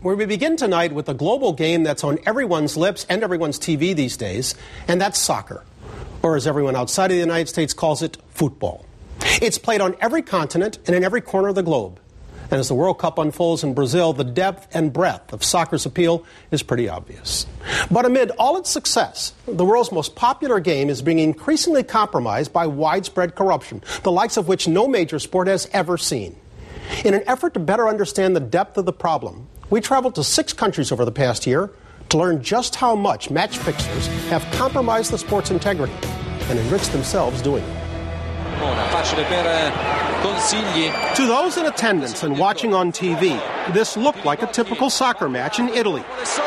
where we begin tonight with a global game that's on everyone's lips and everyone's TV these days, and that's soccer, or as everyone outside of the United States calls it, football. It's played on every continent and in every corner of the globe. And as the World Cup unfolds in Brazil, the depth and breadth of soccer's appeal is pretty obvious. But amid all its success, the world's most popular game is being increasingly compromised by widespread corruption, the likes of which no major sport has ever seen. In an effort to better understand the depth of the problem, we traveled to 6 countries over the past year to learn just how much match fixers have compromised the sport's integrity and enriched themselves doing it. To those in attendance and watching on TV, this looked like a typical soccer match in Italy.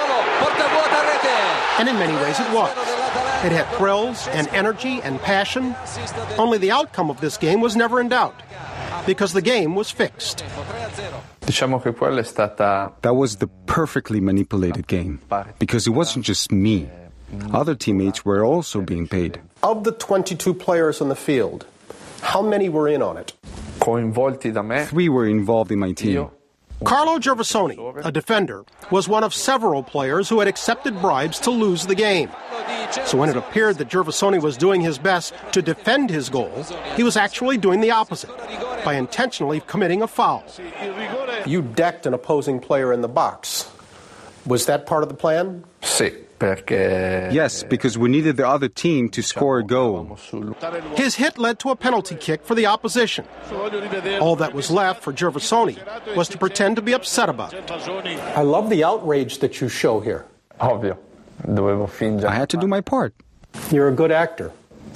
And in many ways it was. It had thrills and energy and passion. Only the outcome of this game was never in doubt, because the game was fixed. That was the perfectly manipulated game, because it wasn't just me. Other teammates were also being paid. Of the 22 players on the field, how many were in on it? 3 were involved in my team. Carlo Gervasoni, a defender, was one of several players who had accepted bribes to lose the game. So when it appeared that Gervasoni was doing his best to defend his goal, he was actually doing the opposite, by intentionally committing a foul. You decked an opposing player in the box. Was that part of the plan? Yes, because we needed the other team to score a goal. His hit led to a penalty kick for the opposition. All that was left for Gervasoni was to pretend to be upset about it. I love the outrage that you show here. I had to do my part. You're a good actor.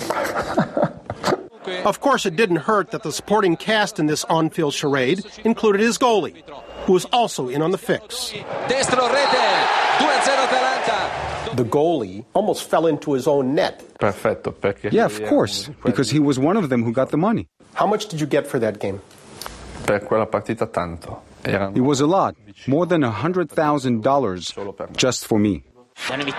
Of course, it didn't hurt that the supporting cast in this on-field charade included his goalie, who was also in on the fix. The goalie almost fell into his own net. Yeah, of course, because he was one of them who got the money. How much did you get for that game? It was a lot, more than $100,000 just for me.